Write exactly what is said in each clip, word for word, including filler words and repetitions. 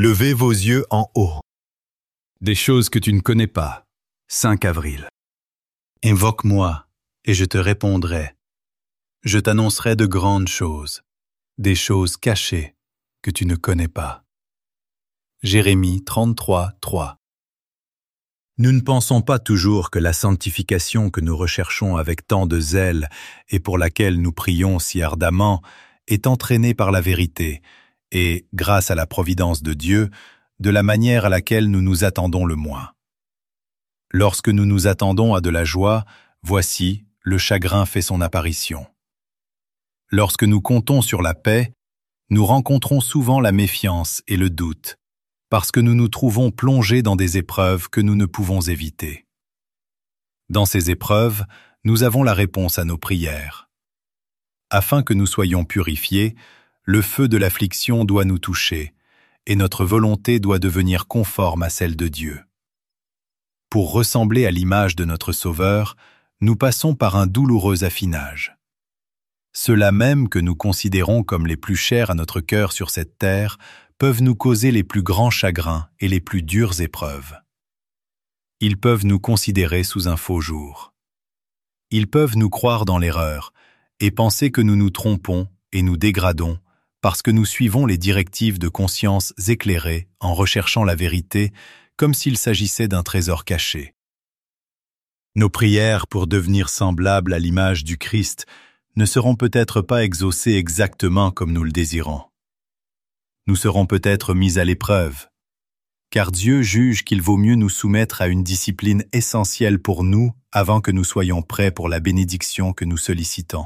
Levez vos yeux en haut. Des choses que tu ne connais pas. cinq avril. Invoque-moi, et je te répondrai. Je t'annoncerai de grandes choses, des choses cachées que tu ne connais pas. Jérémie trente-trois, trois. Nous ne pensons pas toujours que la sanctification que nous recherchons avec tant de zèle et pour laquelle nous prions si ardemment est entraînée par la vérité et, grâce à la providence de Dieu, de la manière à laquelle nous nous attendons le moins. Lorsque nous nous attendons à de la joie, voici, le chagrin fait son apparition. Lorsque nous comptons sur la paix, nous rencontrons souvent la méfiance et le doute, parce que nous nous trouvons plongés dans des épreuves que nous ne pouvons éviter. Dans ces épreuves, nous avons la réponse à nos prières. Afin que nous soyons purifiés, le feu de l'affliction doit nous toucher, et notre volonté doit devenir conforme à celle de Dieu. Pour ressembler à l'image de notre Sauveur, nous passons par un douloureux affinage. Ceux-là même que nous considérons comme les plus chers à notre cœur sur cette terre peuvent nous causer les plus grands chagrins et les plus dures épreuves. Ils peuvent nous considérer sous un faux jour. Ils peuvent nous croire dans l'erreur et penser que nous nous trompons et nous dégradons parce que nous suivons les directives de conscience éclairées en recherchant la vérité comme s'il s'agissait d'un trésor caché. Nos prières pour devenir semblables à l'image du Christ ne seront peut-être pas exaucées exactement comme nous le désirons. Nous serons peut-être mis à l'épreuve, car Dieu juge qu'il vaut mieux nous soumettre à une discipline essentielle pour nous avant que nous soyons prêts pour la bénédiction que nous sollicitons.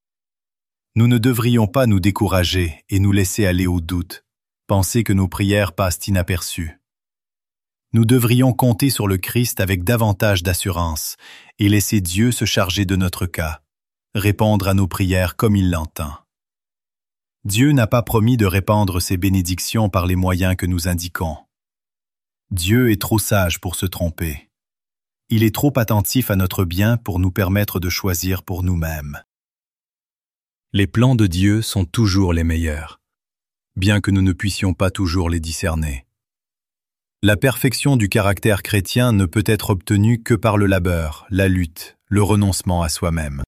Nous ne devrions pas nous décourager et nous laisser aller au doute, penser que nos prières passent inaperçues. Nous devrions compter sur le Christ avec davantage d'assurance et laisser Dieu se charger de notre cas, répondre à nos prières comme il l'entend. Dieu n'a pas promis de répandre ses bénédictions par les moyens que nous indiquons. Dieu est trop sage pour se tromper. Il est trop attentif à notre bien pour nous permettre de choisir pour nous-mêmes. Les plans de Dieu sont toujours les meilleurs, bien que nous ne puissions pas toujours les discerner. La perfection du caractère chrétien ne peut être obtenue que par le labeur, la lutte, le renoncement à soi-même.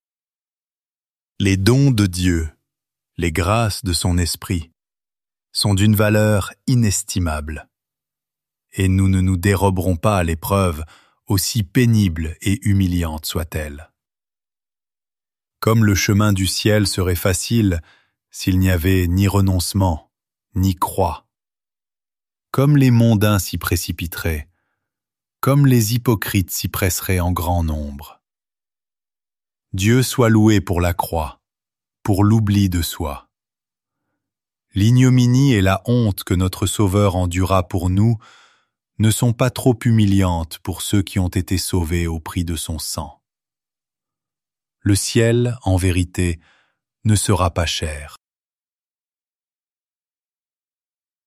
Les dons de Dieu, les grâces de son esprit, sont d'une valeur inestimable. Et nous ne nous déroberons pas à l'épreuve, aussi pénible et humiliante soit-elle. Comme le chemin du ciel serait facile s'il n'y avait ni renoncement, ni croix. Comme les mondains s'y précipiteraient, comme les hypocrites s'y presseraient en grand nombre. Dieu soit loué pour la croix, pour l'oubli de soi. L'ignominie et la honte que notre Sauveur endura pour nous ne sont pas trop humiliantes pour ceux qui ont été sauvés au prix de son sang. Le ciel, en vérité, ne sera pas cher.